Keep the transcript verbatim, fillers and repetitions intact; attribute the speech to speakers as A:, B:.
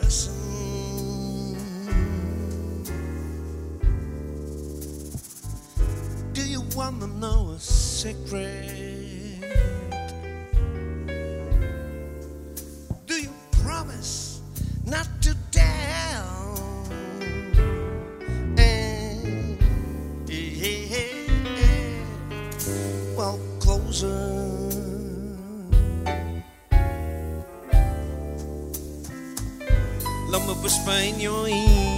A: listen. Do you wanna know a secret? Do you promise not to tell? And, yeah, yeah, well, closer. Let me whisper in your ear.